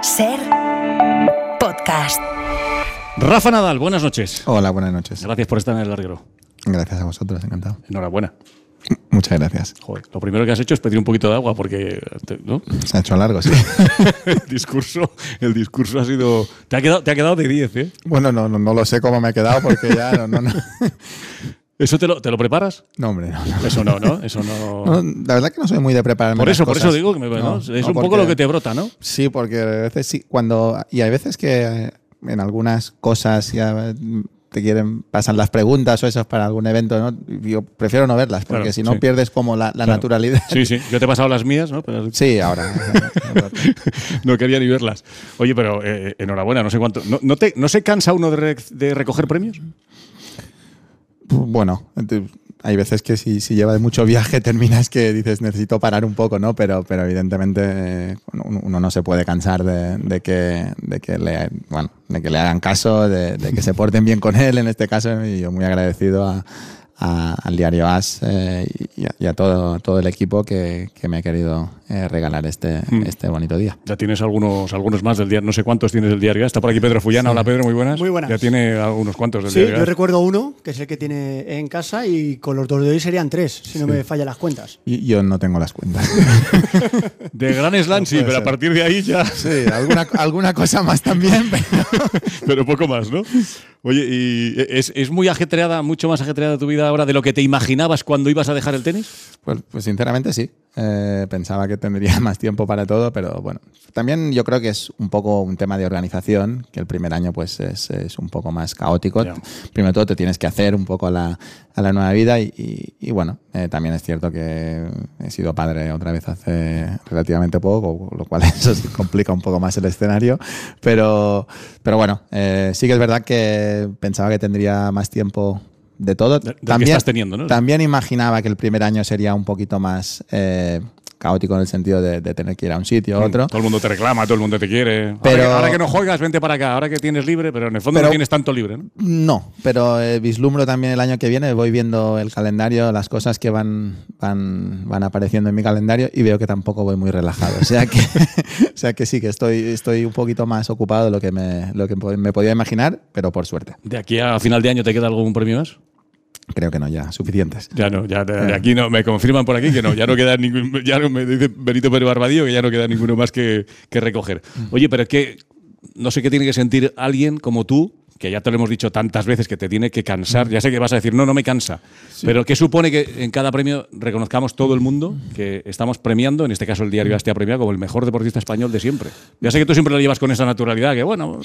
SER Podcast. Rafa Nadal, buenas noches. Hola, buenas noches. Gracias por estar en El Larguero. Gracias a vosotros, encantado. Enhorabuena. Muchas gracias. Joder, lo primero que has hecho es pedir un poquito de agua porque, ¿no? Se ha hecho largo, sí. El discurso ha sido... Te ha quedado de 10, ¿eh? Bueno, no lo sé cómo me he quedado porque ya no. ¿Eso te lo preparas? No, hombre, no. Eso no, ¿no? Eso no... No, la verdad que no soy muy de prepararme Por las eso cosas. digo que es un poco porque- lo que te brota, ¿no? Sí, porque a veces sí, y hay veces que en algunas cosas ya pasan las preguntas o eso para algún evento, ¿no? Yo prefiero no verlas porque Claro, si no sí. pierdes como la Claro. naturalidad. Sí. Yo te he pasado las mías, ¿no? Pero Sí, ahora. no quería ni verlas. Oye, pero enhorabuena, no sé cuánto... ¿No se cansa uno de recoger premios? Bueno, hay veces que si llevas mucho viaje terminas que dices necesito parar un poco, ¿no? Pero evidentemente uno no se puede cansar de que le hagan caso, de que se porten bien con él en este caso, y yo muy agradecido al diario AS y a todo el equipo que me ha querido regalar este bonito día. Ya tienes algunos más del diario, no sé cuántos tienes del diario. Está por aquí Pedro Fullana. Hola Pedro, muy buenas. Muy buenas. Ya tiene algunos cuantos del Sí, diario. yo recuerdo uno, que es el que tiene en casa, y con los dos de hoy serían 3, si no me fallan las cuentas. Y yo no tengo las cuentas. De Gran Slam sí, puede pero a ser. partir de ahí ya... Sí, alguna cosa más también, pero poco más, ¿no? Oye, ¿y es muy ajetreada, mucho más ajetreada tu vida ahora de lo que te imaginabas cuando ibas a dejar el tenis? Pues sinceramente sí. Pensaba que tendría más tiempo para todo, pero bueno. También yo creo que es un poco un tema de organización, que el primer año pues es un poco más caótico. Ya. Primero de todo te tienes que hacer un poco a la nueva vida y bueno, también es cierto que he sido padre otra vez hace relativamente poco, lo cual eso sí complica un poco más el escenario, pero bueno, sí que es verdad que pensaba que tendría más tiempo de todo. Del que estás teniendo, ¿no? También imaginaba que el primer año sería un poquito más caótico en el sentido de tener que ir a un sitio a otro. Todo el mundo te reclama, todo el mundo te quiere. Pero- Ahora que no juegas, vente para acá. Ahora que tienes libre, pero en el fondo no tienes tanto libre, ¿no? No, pero vislumbro también el año que viene, voy viendo el calendario, las cosas que van apareciendo en mi calendario y veo que tampoco voy muy relajado. O sea que sí, que estoy un poquito más ocupado de lo que me podía imaginar, pero por suerte. ¿De aquí a final de año te queda algún premio más? Creo que no, ya, suficientes. Ya no, ya de aquí no, me confirman por aquí que no, ya no queda ningún, ya no me dice Benito Pérez Barbadillo que ya no queda ninguno más que recoger. Oye, pero es que no sé qué tiene que sentir alguien como tú, que ya te lo hemos dicho tantas veces que te tiene que cansar. Ya sé que vas a decir, no me cansa. Sí. Pero ¿qué supone que en cada premio reconozcamos todo el mundo que estamos premiando, en este caso el diario AS te ha premiado como el mejor deportista español de siempre? Ya sé que tú siempre lo llevas con esa naturalidad, que bueno,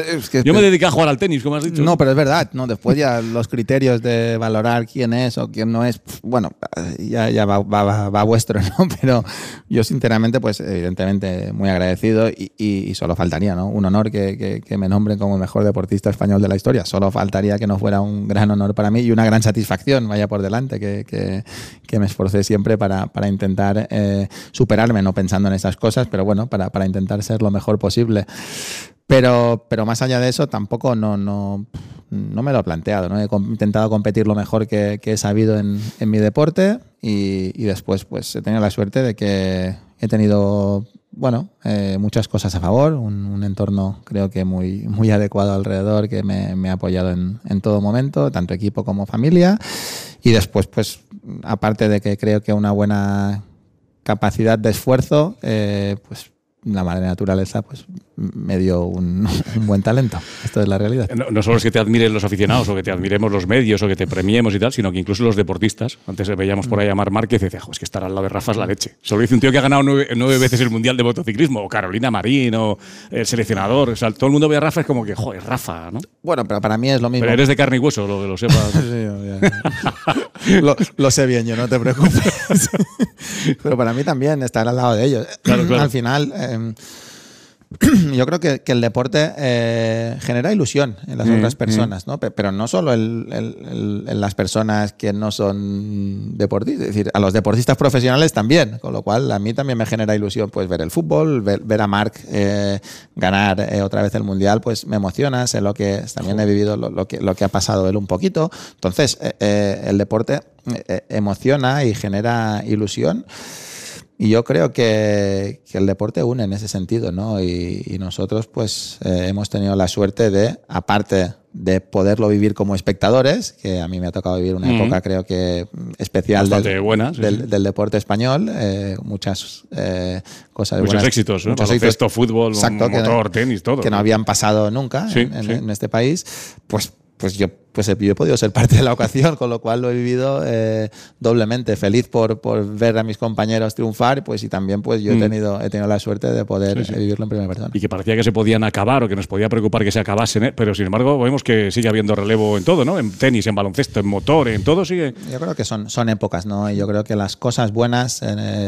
yo me dediqué a jugar al tenis, como has dicho. No, pero es verdad, no, después ya los criterios de valorar quién es o quién no es, bueno, ya va vuestro, ¿no? Pero yo sinceramente, pues evidentemente muy agradecido y solo faltaría, ¿no? Un honor que me nombren como el mejor deportista español de la historia. Solo faltaría que no fuera un gran honor para mí y una gran satisfacción, vaya por delante, que me esforcé siempre para intentar superarme, no pensando en esas cosas, pero bueno, para intentar ser lo mejor posible. Pero más allá de eso, tampoco no me lo he planteado, ¿no? He intentado competir lo mejor que he sabido en mi deporte y después pues he tenido la suerte de que he tenido muchas cosas a favor, un entorno creo que muy adecuado alrededor que me ha apoyado en todo momento, tanto equipo como familia, y después pues aparte de que creo que una buena capacidad de esfuerzo, pues la madre naturaleza pues me dio un buen talento. Esto es la realidad. No solo es que te admiren los aficionados o que te admiremos los medios o que te premiemos y tal, sino que incluso los deportistas. Antes veíamos por ahí a Marc Márquez y decía, es que estar al lado de Rafa es la leche. Solo dice un tío que ha ganado 9 veces el Mundial de Motociclismo, o Carolina Marín, o el seleccionador. O sea, todo el mundo ve a Rafa, es como que, joder, Rafa, ¿no? Bueno, pero para mí es lo mismo. Pero eres de carne y hueso, lo que lo sepas. Sí, lo sé bien yo, no te preocupes. Pero para mí también estar al lado de ellos. Claro. Al final, yo creo que el deporte genera ilusión en las otras personas, ¿no? Pero no solo en las personas que no son deportistas, es decir, a los deportistas profesionales también, con lo cual a mí también me genera ilusión pues ver el fútbol, ver a Marc ganar otra vez el Mundial, pues me emociona, sé lo que también he vivido lo que ha pasado él un poquito. Entonces, el deporte emociona y genera ilusión. Y yo creo que el deporte une en ese sentido, ¿no? Y nosotros pues hemos tenido la suerte de, aparte de poderlo vivir como espectadores, que a mí me ha tocado vivir una época creo que especial buena, del deporte español, muchas cosas muchos buenas, éxitos, ¿no? muchos Baloncesto, éxitos, fútbol, exacto, motor, tenis, todo. que no habían pasado nunca Sí, en este país, pues yo he podido ser parte de la ocasión, con lo cual lo he vivido doblemente feliz por ver a mis compañeros triunfar, pues y también pues yo he tenido la suerte de poder vivirlo en primera persona. Y que parecía que se podían acabar o que nos podía preocupar que se acabasen, pero sin embargo vemos que sigue habiendo relevo en todo, ¿no? En tenis, en baloncesto, en motor, en todo sigue. Yo creo que son épocas, ¿no? Y yo creo que las cosas buenas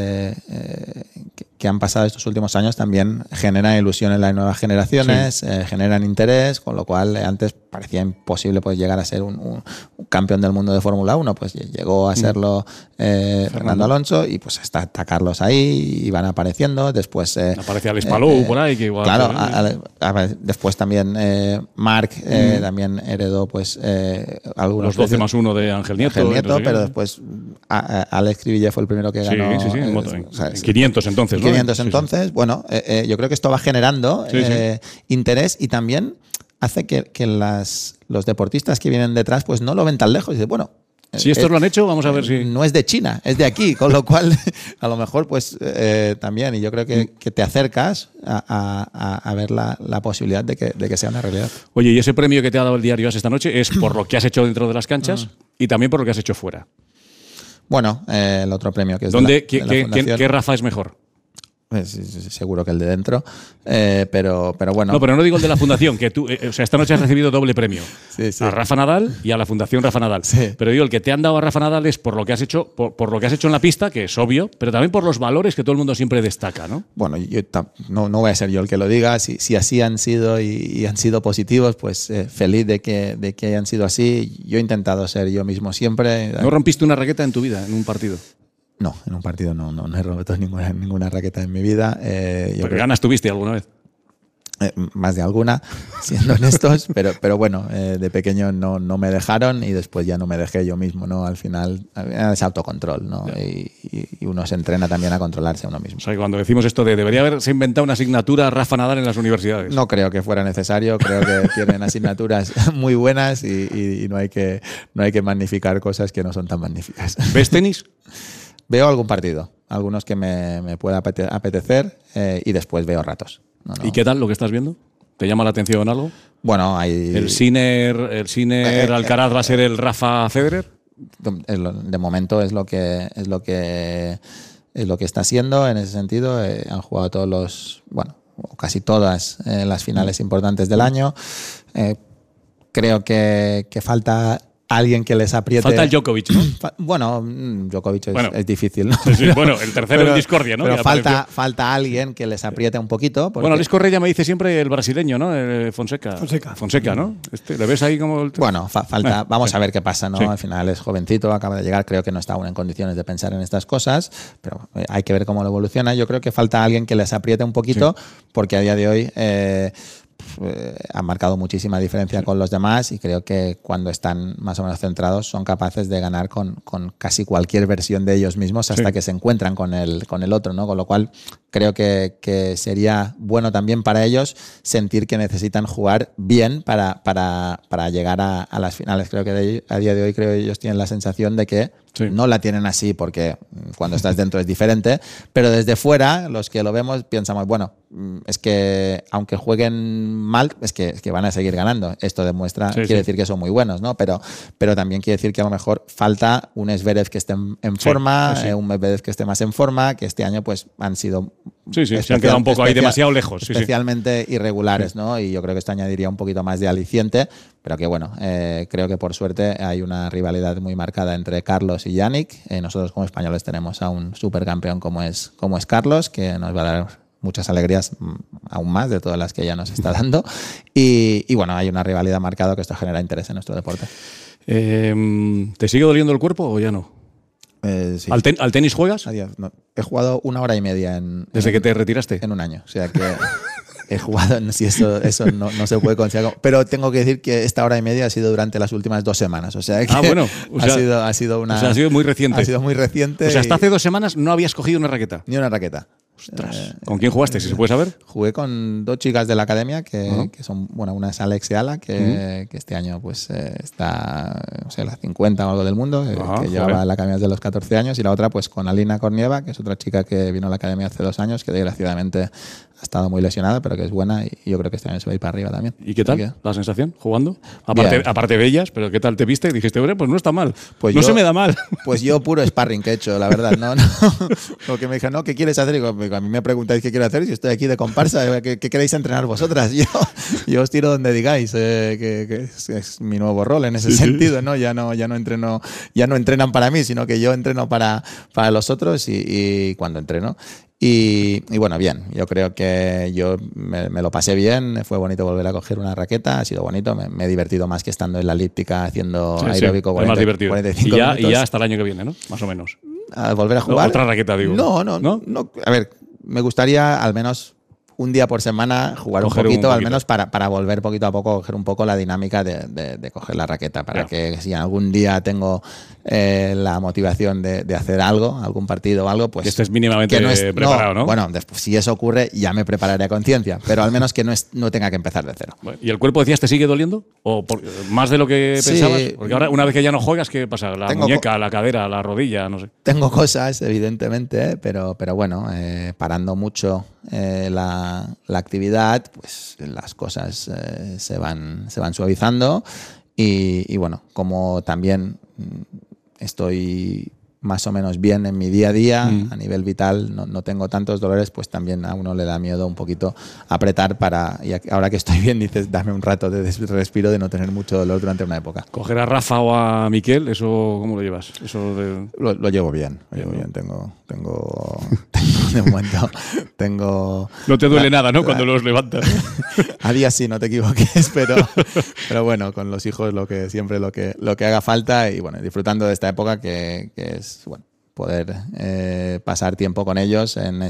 que han pasado estos últimos años también generan ilusión en las nuevas generaciones, generan interés, con lo cual antes parecía imposible pues llegar a ser un campeón del mundo de Fórmula 1, pues llegó a serlo Fernando Alonso, y pues está Carlos ahí y van apareciendo. Después aparece Alex Palou por ahí, que igual. Claro, después también Marc también heredó pues algunos los 12+1 de Ángel Nieto, no sé, pero después Alex Cribillé fue el primero que ganó. En 500 entonces, ¿no? 500 entonces. Bueno, yo creo que esto va generando interés, y también hace que los deportistas que vienen detrás pues no lo ven tan lejos y dicen, bueno, si estos lo han hecho, vamos a ver si. No es de China, es de aquí, con lo cual a lo mejor pues también, y yo creo que te acercas a ver la posibilidad de que sea una realidad. Oye, y ese premio que te ha dado el diario AS esta noche es por lo que has hecho dentro de las canchas y también por lo que has hecho fuera. Bueno, el otro premio que es ¿Qué Rafa es mejor? Seguro que el de dentro, pero bueno. No, pero no digo el de la fundación, que tú, o sea, esta noche has recibido doble premio. A Rafa Nadal y a la Fundación Rafa Nadal. Sí. Pero digo, el que te han dado a Rafa Nadal es por lo que has hecho, por lo que has hecho en la pista, que es obvio, pero también por los valores que todo el mundo siempre destaca, ¿no? Bueno, no voy a ser yo el que lo diga. Si así han sido y han sido positivos, pues feliz de que hayan sido así. Yo he intentado ser yo mismo siempre. ¿No rompiste una raqueta en tu vida, en un partido? No, en un partido no he roto ninguna raqueta en mi vida. ¿Pero ganas tuviste alguna vez? Más de alguna, siendo honestos, pero bueno, de pequeño no me dejaron y después ya no me dejé yo mismo, ¿no? Al final es autocontrol, ¿no? Y uno se entrena también a controlarse a uno mismo. O sea, que cuando decimos esto de debería haberse inventado una asignatura Rafa Nadal en las universidades. No creo que fuera necesario, creo que tienen asignaturas muy buenas y no hay que magnificar cosas que no son tan magníficas. ¿Ves tenis? Veo algún partido, algunos que me pueda apetecer y después veo ratos. No. ¿Y qué tal lo que estás viendo? ¿Te llama la atención algo? Bueno, hay... ¿El Sinner Alcaraz va a ser el Rafa Federer? De momento es lo que está siendo en ese sentido. Han jugado casi todas las finales importantes del año. Creo que falta alguien que les apriete. Falta el Djokovic, ¿no? Bueno, Djokovic es difícil, ¿no? Sí, bueno, el tercero en discordia, ¿no? Pero falta alguien que les apriete un poquito. Bueno, Luis Correa me dice siempre el brasileño, ¿no? Fonseca, ¿no? ¿Le ves ahí como el... Bueno, falta. Vamos a ver qué pasa, ¿no? Sí. Al final es jovencito, acaba de llegar, creo que no está aún en condiciones de pensar en estas cosas, pero hay que ver cómo lo evoluciona. Yo creo que falta alguien que les apriete un poquito, porque a día de hoy han marcado muchísima diferencia con los demás y creo que cuando están más o menos centrados son capaces de ganar con casi cualquier versión de ellos mismos hasta que se encuentran con el otro, ¿no? Con lo cual creo que sería bueno también para ellos sentir que necesitan jugar bien para llegar a las finales. Creo que a día de hoy ellos tienen la sensación de que no la tienen así porque cuando estás dentro es diferente, pero desde fuera los que lo vemos pensamos, bueno, es que aunque jueguen mal, es que van a seguir ganando. Esto demuestra, quiere decir que son muy buenos, ¿no? Pero también quiere decir que a lo mejor falta un Zverev que esté en forma, un Medvedev que esté más en forma, que este año pues han sido se han quedado un poco ahí demasiado lejos. Especialmente irregulares, ¿no? Y yo creo que esto añadiría un poquito más de aliciente, pero que bueno, creo que por suerte hay una rivalidad muy marcada entre Carlos y Yannick. Nosotros como españoles tenemos a un supercampeón como es Carlos, que nos va a dar muchas alegrías aún más de todas las que ya nos está dando. Y bueno, hay una rivalidad marcada que esto genera interés en nuestro deporte. ¿Te sigue doliendo el cuerpo o ya no? Sí. ¿Al tenis juegas? No. He jugado 1 hora y media ¿Desde que te retiraste? En un año. O sea que he jugado, si eso no se puede considerar. Pero tengo que decir que esta hora y media ha sido durante las últimas 2 semanas. O sea que bueno. ha sido ha sido muy reciente. Ha sido muy reciente. O sea, hasta hace 2 semanas no habías cogido una raqueta. Ni una raqueta. Ostras. ¿Con quién jugaste, si se puede saber? Jugué con 2 chicas de la academia que son, bueno, una es Alex y Ala, que este año pues está, no sé, las 50 o algo del mundo, que llevaba la academia desde los 14 años, y la otra pues con Alina Kornieva, que es otra chica que vino a la academia hace 2 años, que desgraciadamente ha estado muy lesionada, pero que es buena, y yo creo que este año se va a ir para arriba también. ¿Y qué tal la sensación jugando? Aparte de ellas, pero ¿qué tal te viste? Dijiste, pues no está mal, pues no se me da mal. Pues yo puro sparring que he hecho, la verdad. No. Porque me dijeron, ¿qué quieres hacer? Y digo, a mí me preguntáis qué quiero hacer, si estoy aquí de comparsa, ¿qué queréis entrenar vosotras? Yo os tiro donde digáis, que es mi nuevo rol en ese sentido, ¿no? Ya no entreno, ya no entrenan para mí, sino que yo entreno para los otros y cuando entreno. Y bueno, bien, yo creo que yo me lo pasé bien, fue bonito volver a coger una raqueta, ha sido bonito, me he divertido más que estando en la elíptica haciendo aeróbico 45 minutos. Y ya hasta el año que viene, ¿no? Más o menos. ¿A volver a jugar? Otra raqueta, digo. No. A ver, me gustaría al menos un día por semana jugar un poquito, al menos para volver poquito a poco, coger un poco la dinámica de coger la raqueta, para que si algún día tengo la motivación de hacer algo, algún partido o algo, pues... Que estés mínimamente preparado, ¿no? Bueno, después, si eso ocurre, ya me prepararé a conciencia, pero al menos que no tenga que empezar de cero. Bueno, ¿y el cuerpo, decías, te sigue doliendo? ¿O más de lo que pensabas? Porque ahora, una vez que ya no juegas, ¿qué pasa? La muñeca, la cadera, la rodilla, no sé. Tengo cosas, evidentemente, pero bueno, parando mucho la actividad, pues las cosas se van suavizando y bueno, como también estoy más o menos bien en mi día a día, a nivel vital, no tengo tantos dolores, pues también a uno le da miedo un poquito apretar y ahora que estoy bien dices, dame un rato de respiro, de no tener mucho dolor durante una época. ¿Coger a Rafa o a Miquel, eso cómo lo llevas? Lo llevo bien, tengo de momento, no te duele nada, ¿no? Cuando los levantas. A días sí, no te equivoques, pero bueno, con los hijos lo que haga falta, y bueno, disfrutando de esta época que es, bueno, poder pasar tiempo con ellos en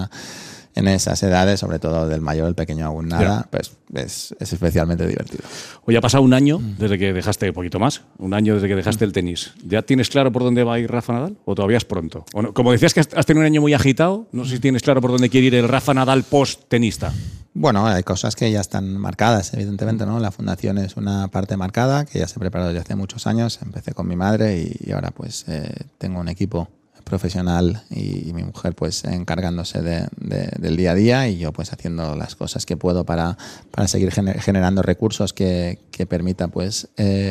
esas edades, sobre todo del mayor, el pequeño aún nada, pues es especialmente divertido. Hoy ha pasado un año desde que dejaste, un poquito más, un año desde que dejaste el tenis. ¿Ya tienes claro por dónde va a ir Rafa Nadal o todavía es pronto? O no, como decías que has tenido un año muy agitado, no sé si tienes claro por dónde quiere ir el Rafa Nadal post-tenista. Bueno, hay cosas que ya están marcadas, evidentemente, ¿no? La fundación es una parte marcada que ya se preparó desde hace muchos años. Empecé con mi madre y ahora pues tengo un equipo profesional y mi mujer pues encargándose del día a día, y yo pues haciendo las cosas que puedo para seguir generando recursos que permitan pues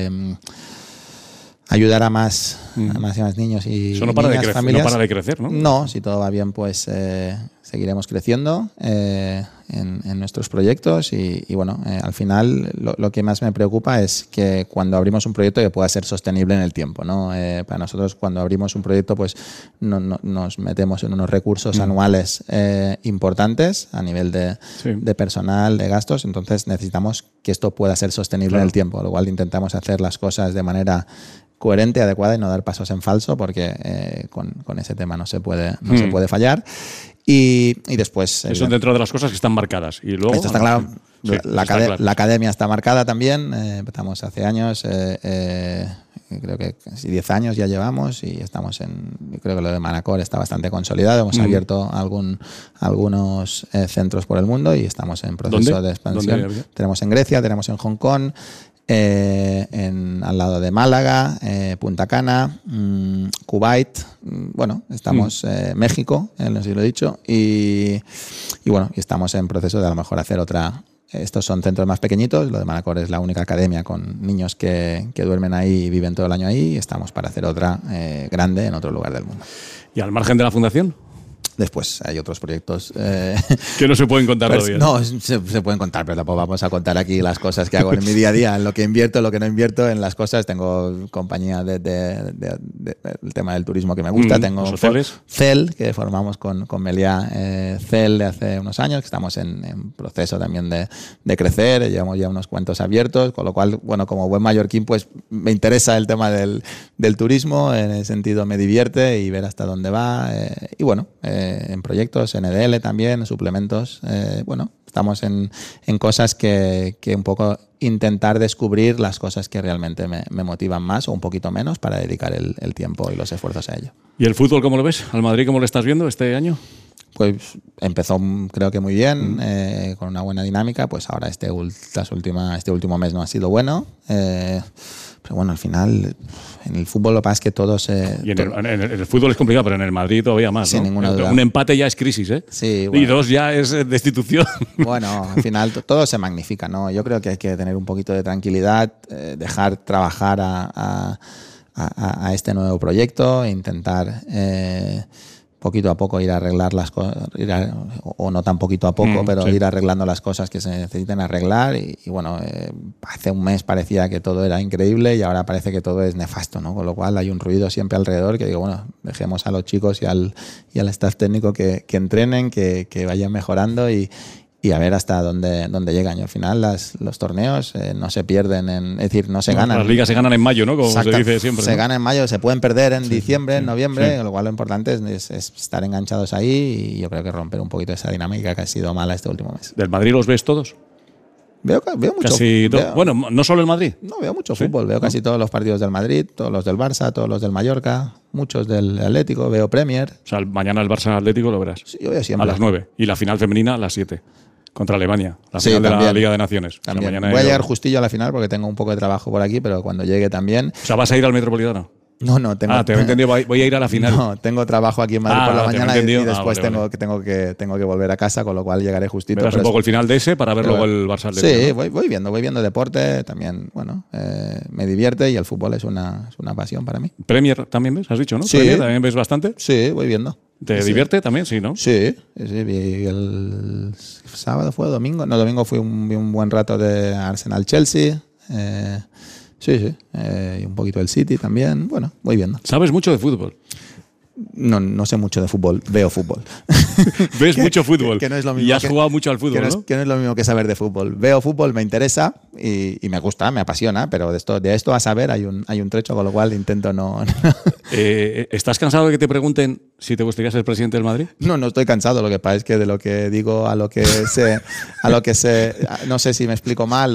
ayudar a más niños y eso no para niñas, familias. No para de crecer, ¿no? No, si todo va bien pues seguiremos creciendo en nuestros proyectos y bueno, al final lo que más me preocupa es que cuando abrimos un proyecto que pueda ser sostenible en el tiempo, ¿no? Para nosotros cuando abrimos un proyecto pues nos metemos en unos recursos anuales importantes a nivel de personal, de gastos, entonces necesitamos que esto pueda ser sostenible en el tiempo, lo cual intentamos hacer las cosas de manera coherente, adecuada y no dar pasos en falso, porque con ese tema no se puede fallar. Y después... Eso dentro de las cosas que están marcadas. Y luego, esto está claro. Sí, la academia está marcada también. Empezamos hace años. Creo que casi 10 años ya llevamos y estamos creo que lo de Manacor está bastante consolidado. Hemos abierto algunos centros por el mundo y estamos en proceso de expansión. Tenemos en Grecia, tenemos en Hong Kong, al lado de Málaga, Punta Cana, Kuwait, bueno, estamos México, no sé si lo he dicho, y bueno, y estamos en proceso de a lo mejor hacer otra. Estos son centros más pequeñitos, lo de Manacor es la única academia con niños que duermen ahí y viven todo el año ahí, y estamos para hacer otra grande en otro lugar del mundo. ¿Y al margen de la fundación? Después hay otros proyectos que no se pueden contar todavía. No, se pueden contar, pero tampoco vamos a contar aquí las cosas que hago en mi día a día, en lo que invierto, en lo que no invierto, en las cosas. Tengo compañía del tema del turismo que me gusta. Tengo CEL, que formamos con Meliá, CEL de hace unos años, que estamos en proceso también de crecer. Llevamos ya unos cuantos abiertos, con lo cual, bueno, como buen mallorquín, pues me interesa el tema del turismo, en el sentido me divierte y ver hasta dónde va. Y bueno, en proyectos, en EDL también, suplementos. Bueno, estamos en cosas que un poco intentar descubrir las cosas que realmente me motivan más o un poquito menos para dedicar el tiempo y los esfuerzos a ello. ¿Y el fútbol cómo lo ves? ¿Al Madrid cómo lo estás viendo este año? Pues empezó creo que muy bien, con una buena dinámica, pues ahora este último mes no ha sido bueno. Pero bueno, al final, en el fútbol lo que pasa es que todos... Y en el fútbol es complicado, pero en el Madrid todavía más, sin ¿no? ninguna duda. Un empate ya es crisis, ¿eh? Sí, bueno. Y 2 ya es destitución. Bueno, al final todo se magnifica, ¿no? Yo creo que hay que tener un poquito de tranquilidad, dejar trabajar a este nuevo proyecto e intentar... poquito a poco ir a arreglar las cosas, o no tan poquito a poco, pero sí. ir arreglando las cosas que se necesiten arreglar. Y bueno, hace un mes parecía que todo era increíble y ahora parece que todo es nefasto, ¿no? Con lo cual hay un ruido siempre alrededor que digo, bueno, dejemos a los chicos y al staff técnico que entrenen, que vayan mejorando y a ver hasta dónde llegan. Y al final los torneos no se pierden, es decir, no se ganan. Las ligas se ganan en mayo, ¿no? Como se dice siempre. Se ¿no? gana en mayo, se pueden perder en diciembre, en noviembre, sí. con lo cual lo importante es estar enganchados ahí y yo creo que romper un poquito esa dinámica que ha sido mala este último mes. ¿Del Madrid los ves todos? Veo mucho. Casi todo. Bueno, no solo el Madrid. No, veo mucho fútbol. Veo casi todos los partidos del Madrid, todos los del Barça, todos los del Mallorca, muchos del Atlético, veo Premier. O sea, mañana el Barça Atlético lo verás. Sí, yo veo siempre. A las 9. Y la final femenina a las 7. Contra Alemania. La Sí, final de también. la Liga de Naciones. También. O sea, mañana Voy a llegar justillo a la final porque tengo un poco de trabajo por aquí, pero cuando llegue también... O sea, ¿vas a ir al Metropolitano? No, tengo... Te he entendido, voy a ir a la final. No, tengo trabajo aquí en Madrid por la mañana y después vale. tengo que volver a casa, con lo cual llegaré justito. Verás un poco el final de ese para ver luego el Barça Atlético. Sí, ¿no? voy viendo deporte, también, bueno, me divierte y el fútbol es una pasión para mí. Premier también ves, has dicho, ¿no? Sí. Premier también ves bastante. Sí, voy viendo. ¿Te divierte también? Sí, ¿no? Sí, vi el sábado fue domingo. No, domingo vi un buen rato de Arsenal-Chelsea. Sí. Y un poquito del City también. Bueno, voy viendo. ¿Sabes mucho de fútbol? No sé mucho de fútbol, veo fútbol. Ves mucho fútbol. Que no es lo mismo y has jugado mucho al fútbol, ¿no? Que no es lo mismo que saber de fútbol. Veo fútbol, me interesa y me gusta, me apasiona, pero de esto a saber hay un trecho, con lo cual intento no... ¿Estás cansado de que te pregunten si te gustaría ser presidente del Madrid? No estoy cansado. Lo que pasa es que de lo que digo a lo que sé, no sé si me explico mal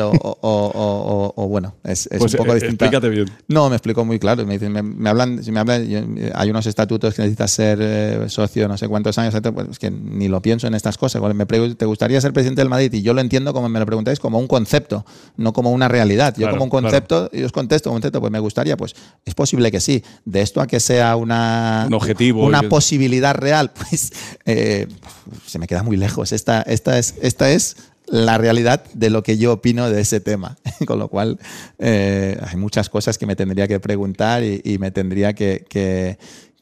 o bueno, es pues un poco distinto. Explícate bien. No, me explico muy claro. Me dicen, me hablan, hay unos estatutos que necesitas ser socio no sé cuántos años, pues es que ni lo pienso en estas cosas. ¿Te gustaría ser presidente del Madrid? Y yo lo entiendo, como me lo preguntáis, como un concepto, no como una realidad. Yo como un concepto, y os contesto, pues me gustaría, pues es posible que sí. De esto a que sea un objetivo, una posibilidad real, pues se me queda muy lejos. Esta es la realidad de lo que yo opino de ese tema. Con lo cual, hay muchas cosas que me tendría que preguntar y me tendría que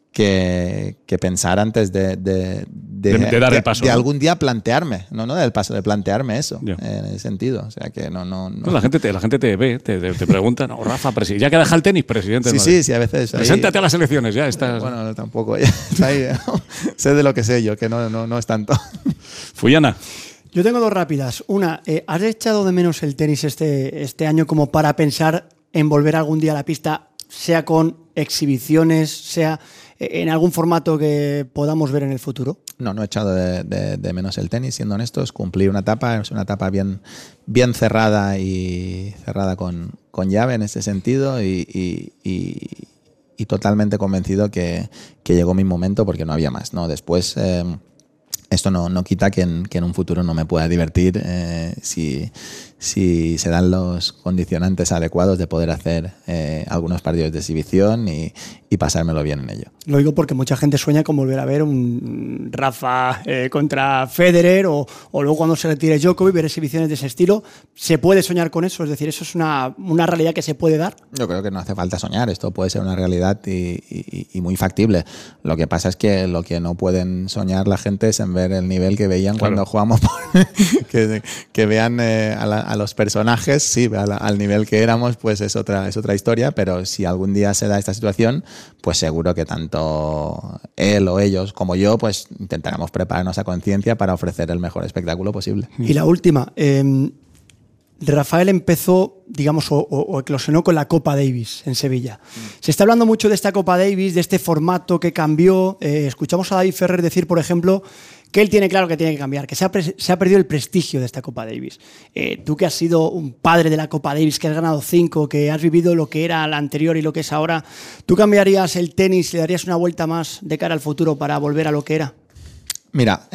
pensar antes de dar el paso. De ¿no? algún día plantearme, no del paso, de plantearme eso, Yeah. en ese sentido. O sea que no. La gente te ve, te pregunta, no, Rafa, ya que deja el tenis, presidente del Madrid. Sí, a veces. Preséntate a las elecciones, ya estás. Bueno, tampoco. Está ahí, sé de lo que sé yo, que no es tanto. Fuyana. Yo tengo dos rápidas. Una, ¿has echado de menos el tenis este año como para pensar en volver algún día a la pista, sea con exhibiciones, sea en algún formato que podamos ver en el futuro? No he echado de menos el tenis, siendo honestos. Cumplí una etapa, es una etapa bien cerrada y cerrada con llave en ese sentido y totalmente convencido que llegó mi momento porque no había más, ¿no? Después... Esto no quita que en un futuro no me pueda divertir si se dan los condicionantes adecuados de poder hacer algunos partidos de exhibición y pasármelo bien en ello. Lo digo porque mucha gente sueña con volver a ver un Rafa contra Federer o luego cuando se retire Djokovic, ver exhibiciones de ese estilo. ¿Se puede soñar con eso? Es decir, ¿eso es una realidad que se puede dar? Yo creo que no hace falta soñar. Esto puede ser una realidad y muy factible. Lo que pasa es que lo que no pueden soñar la gente es en ver el nivel que veían cuando jugamos. Que vean a los personajes, sí, al nivel que éramos, pues es otra historia. Pero si algún día se da esta situación, pues seguro que tanto él o ellos como yo, pues intentaremos prepararnos a conciencia para ofrecer el mejor espectáculo posible. Y la última, Rafael empezó, digamos, o eclosionó con la Copa Davis en Sevilla. Se está hablando mucho de esta Copa Davis, de este formato que cambió. Escuchamos a David Ferrer decir, por ejemplo, que él tiene claro que tiene que cambiar, que se ha perdido el prestigio de esta Copa Davis. Tú que has sido un padre de la Copa Davis, que has ganado 5, que has vivido lo que era la anterior y lo que es ahora, ¿tú cambiarías el tenis, le darías una vuelta más de cara al futuro para volver a lo que era? Mira,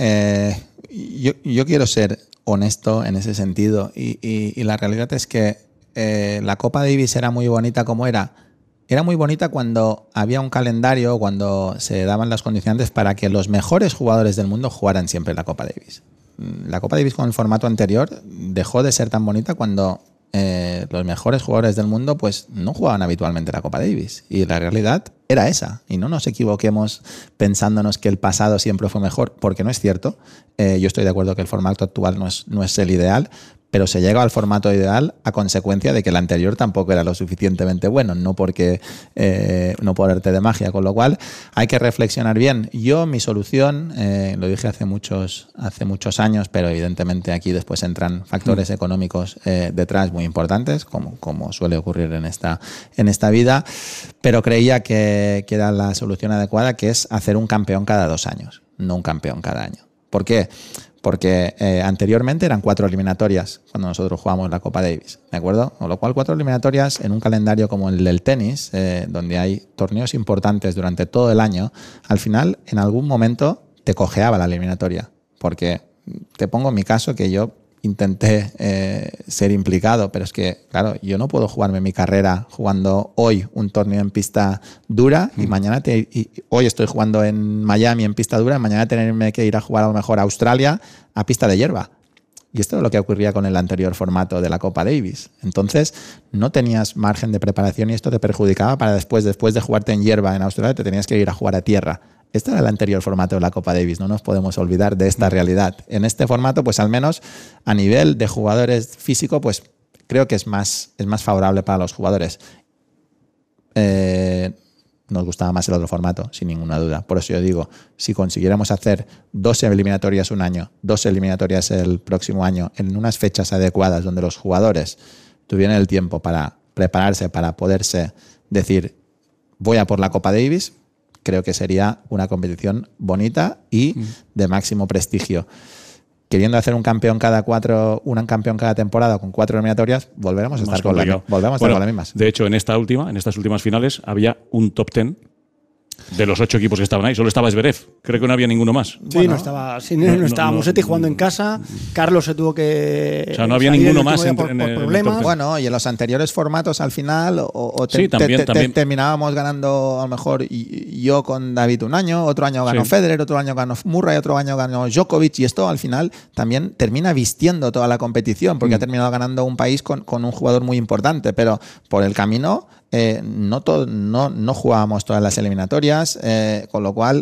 yo quiero ser honesto en ese sentido y la realidad es que la Copa Davis era muy bonita como era. Era muy bonita cuando había un calendario, cuando se daban las condiciones para que los mejores jugadores del mundo jugaran siempre la Copa Davis. La Copa Davis con el formato anterior dejó de ser tan bonita cuando los mejores jugadores del mundo pues no jugaban habitualmente la Copa Davis. Y la realidad era esa. Y no nos equivoquemos pensándonos que el pasado siempre fue mejor, porque no es cierto. Yo estoy de acuerdo que el formato actual no es el ideal, pero se llega al formato ideal a consecuencia de que el anterior tampoco era lo suficientemente bueno, no porque no por arte de magia, con lo cual hay que reflexionar bien. Yo, mi solución, lo dije hace muchos años, pero evidentemente aquí después entran factores económicos detrás muy importantes, como suele ocurrir en esta vida, pero creía que era la solución adecuada, que es hacer un campeón cada 2 años, no un campeón cada año. ¿Por qué? Porque anteriormente eran 4 eliminatorias cuando nosotros jugábamos la Copa Davis, ¿de acuerdo? Con lo cual 4 eliminatorias en un calendario como el del tenis, donde hay torneos importantes durante todo el año, al final en algún momento te cojeaba la eliminatoria. Porque te pongo en mi caso que yo intenté ser implicado, pero es que, claro, yo no puedo jugarme mi carrera jugando hoy un torneo en pista dura y mañana hoy estoy jugando en Miami en pista dura y mañana tenerme que ir a jugar a lo mejor a Australia a pista de hierba. Y esto es lo que ocurría con el anterior formato de la Copa Davis. Entonces, no tenías margen de preparación y esto te perjudicaba para después de jugarte en hierba en Australia, te tenías que ir a jugar a tierra. Este era el anterior formato de la Copa Davis, no nos podemos olvidar de esta realidad. En este formato, pues al menos a nivel de jugadores físico, pues creo que es más favorable para los jugadores. Nos gustaba más el otro formato, sin ninguna duda. Por eso yo digo, si consiguiéramos hacer 2 eliminatorias un año, 2 eliminatorias el próximo año, en unas fechas adecuadas donde los jugadores tuvieran el tiempo para prepararse, para poderse decir, voy a por la Copa Davis, creo que sería una competición bonita y de máximo prestigio. Queriendo hacer un campeón cada temporada con 4 eliminatorias, volveremos a estar con las mismas. De hecho, en estas últimas finales, había un top 10 de los 8 equipos que estaban ahí. Solo estaba Zverev. Creo que no había ninguno más. Sí, bueno, no estaba Musetti jugando en casa. Carlos se tuvo que... O sea, no había ninguno más por problemas. Bueno, y en los anteriores formatos al final también. terminábamos ganando a lo mejor yo con David un año, otro año ganó Federer, otro año ganó Murray, otro año ganó Djokovic, y esto al final también termina vistiendo toda la competición porque ha terminado ganando un país con un jugador muy importante, pero por el camino no jugábamos todas las eliminatorias, con lo cual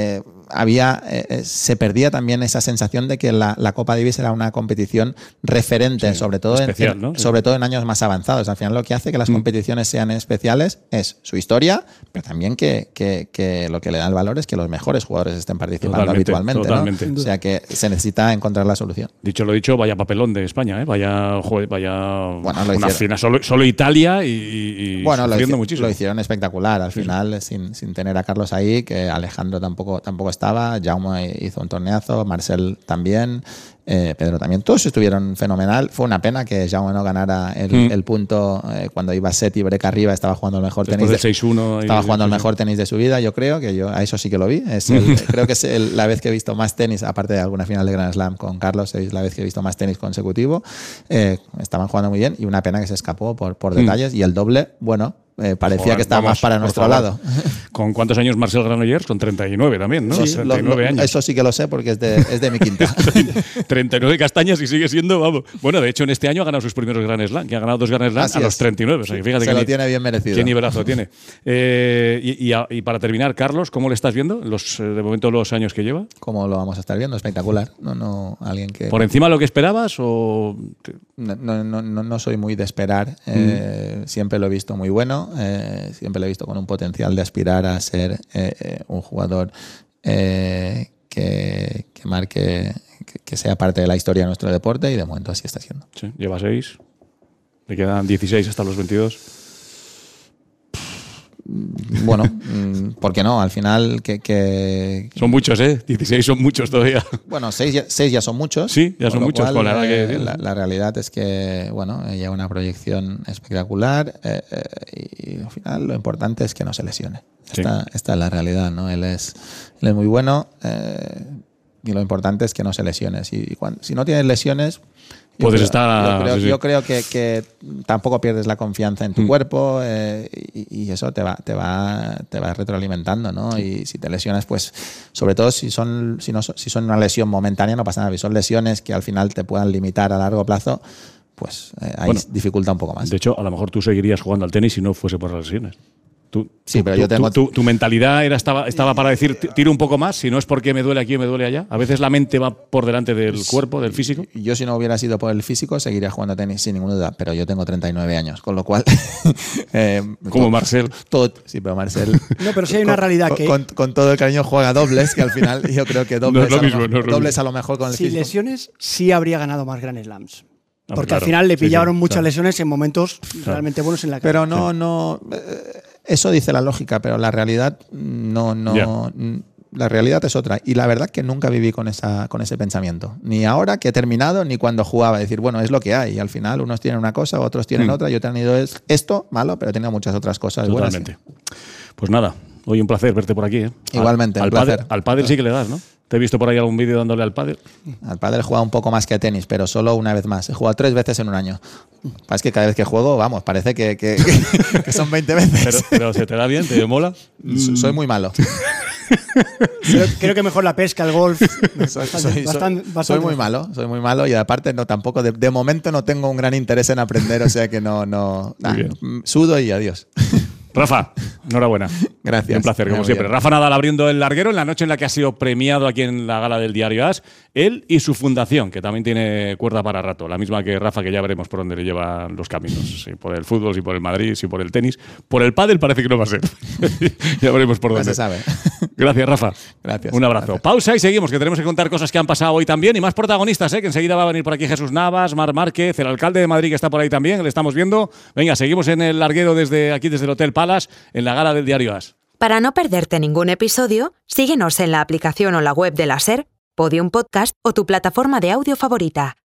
se perdía también esa sensación de que la Copa Davis era una competición referente, sobre todo especial, ¿no? sobre todo en años más avanzados. Al final lo que hace que las competiciones sean especiales es su historia, pero también que lo que le da el valor es que los mejores jugadores estén participando habitualmente. Totalmente. ¿no? O sea que se necesita encontrar la solución. Dicho lo dicho, vaya papelón de España, ¿eh? Vaya bueno, una final, solo Italia y bueno, sufriendo muchísimo. Lo hicieron espectacular al final, sin tener a Carlos ahí, que Alejandro tampoco estaba, Jaume hizo un torneazo, Marcel también, Pedro también, todos estuvieron fenomenal. Fue una pena que Jaume no ganara el punto cuando iba set y break arriba, estaba jugando el mejor tenis. Después del 6-1 estaba jugando el mejor tenis de su vida, yo creo, que yo a eso sí que lo vi. Creo que es la vez que he visto más tenis, aparte de alguna final de Grand Slam con Carlos, es la vez que he visto más tenis consecutivo. Estaban jugando muy bien y una pena que se escapó por detalles. Y el doble, bueno, parecía que estaba más para nuestro lado. ¿Con cuántos años Marcel Granollers? Con 39 también, ¿no? Sí, 39 años. Eso sí que lo sé porque es de mi quinta. 39 castañas y sigue siendo, vamos. Bueno, de hecho, en este año ha ganado sus primeros Grand Slam, que ha ganado 2 Grand Slam a los 39. O sea, que fíjate se lo tiene bien merecido. Qué nivelazo tiene. Y para terminar, Carlos, ¿cómo le estás viendo de momento los años que lleva? ¿Cómo lo vamos a estar viendo? Espectacular. No, alguien que... ¿Por encima de lo que esperabas o...? No soy muy de esperar. Siempre lo he visto muy bueno. Siempre lo he visto con un potencial de aspirar a ser un jugador que marque, que sea parte de la historia de nuestro deporte, y de momento así está siendo. Sí, lleva 6. Le quedan 16 hasta los 22. Bueno, ¿por qué no? Al final Son muchos, 16 son muchos todavía. Bueno, 6 ya son muchos. Sí, ya son muchos con la edad que tiene. La realidad es que, bueno, lleva una proyección espectacular y al final lo importante es que no se lesione. Sí. Esta es la realidad, ¿no? Él es muy bueno y lo importante es que no se lesione. Si no tienes lesiones... Yo creo que tampoco pierdes la confianza en tu cuerpo y eso te va retroalimentando, ¿no? Y si te lesionas, pues sobre todo si son una lesión momentánea no pasa nada. Si son lesiones que al final te puedan limitar a largo plazo, pues ahí dificulta un poco más. De hecho, a lo mejor tú seguirías jugando al tenis si no fuese por las lesiones. Tu mentalidad estaba para decir tiro un poco más, si no es porque me duele aquí o me duele allá. A veces la mente va por delante del cuerpo, del físico. Yo si no hubiera sido por el físico seguiría jugando a tenis sin ninguna duda, pero yo tengo 39 años, con lo cual... como Marcel. Sí, pero Marcel... No, pero sí hay una realidad que... Con todo el cariño juega dobles, que al final yo creo que dobles, no es lo mismo. A lo mejor con el sin físico. lesiones sí habría ganado más Grand Slams. Porque claro, al final le pillaron muchas claro. lesiones en momentos realmente buenos en la carrera. Pero no... Eso dice la lógica, pero la realidad no. La realidad es otra. Y la verdad que nunca viví con ese pensamiento. Ni ahora que he terminado, ni cuando jugaba. Decir, bueno, es lo que hay. Y al final unos tienen una cosa, otros tienen otra. Yo he tenido esto, malo, pero he tenido muchas otras cosas Totalmente. buenas. Pues nada, hoy un placer verte por aquí. Igualmente, un placer. Al pádel sí que le das, ¿no? Te he visto por ahí algún vídeo dándole al pádel. Al pádel he jugado un poco más que a tenis, pero solo una vez más. He jugado 3 veces en un año. Es que cada vez que juego, vamos, parece que son 20 veces. Pero ¿se te da bien? ¿Te mola? Soy muy malo. Creo que mejor la pesca, el golf. Soy muy malo y aparte tampoco de momento no tengo un gran interés en aprender, o sea que sudo y adiós. Rafa, enhorabuena. Gracias. Un placer, como siempre. Rafa Nadal abriendo el larguero en la noche en la que ha sido premiado aquí en la gala del diario AS. Él y su fundación, que también tiene cuerda para rato. La misma que Rafa, que ya veremos por dónde le llevan los caminos. Si por el fútbol, si por el Madrid, si por el tenis. Por el pádel parece que no va a ser. Ya veremos por dónde. No se sabe. Gracias, Rafa. Gracias. Un abrazo. Gracias. Pausa y seguimos, que tenemos que contar cosas que han pasado hoy también y más protagonistas, que enseguida va a venir por aquí Jesús Navas, Marc Márquez, el alcalde de Madrid que está por ahí también, le estamos viendo. Venga, seguimos en el larguero desde el Hotel Palace, en la gala del diario AS. Para no perderte ningún episodio, síguenos en la aplicación o la web de la SER, Podium Podcast o tu plataforma de audio favorita.